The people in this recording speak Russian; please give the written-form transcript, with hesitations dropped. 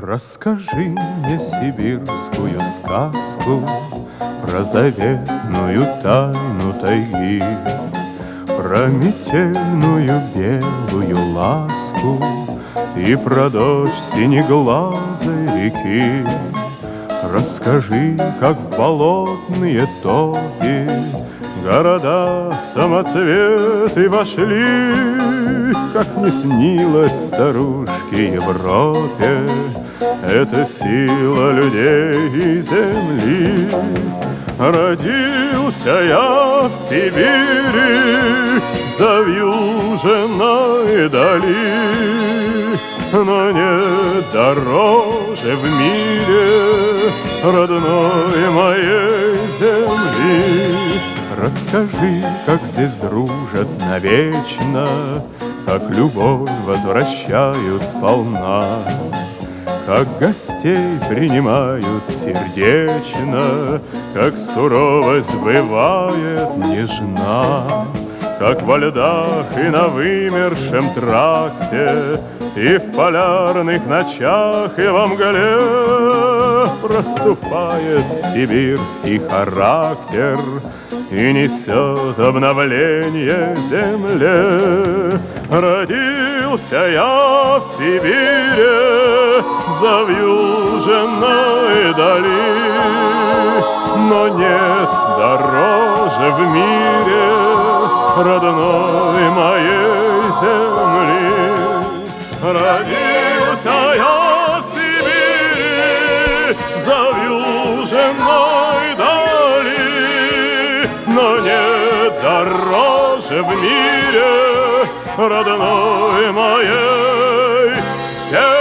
Расскажи мне сибирскую сказку про заветную тайну тайги, про метельную белую ласку и про дочь синеглазой реки. Расскажи, как в болотные токи города самоцветы вошли, как не снилось старушке Европе эта сила людей и земли. Родился я в Сибири, завьюженной дали, но нет дороже в мире родной моей земли. Расскажи, как здесь дружат навечно, как любовь возвращают сполна, как гостей принимают сердечно, как суровость бывает нежна, как во льдах и на вымершем тракте, и в полярных ночах, и во мгле проступает сибирский характер и несет обновление земле. Родился я в Сибири, завьюженной дали, но нет дороже в мире родной моей земли. Родился я в Сибири, завьюженной дали, но нет дороже в мире родной моей земли.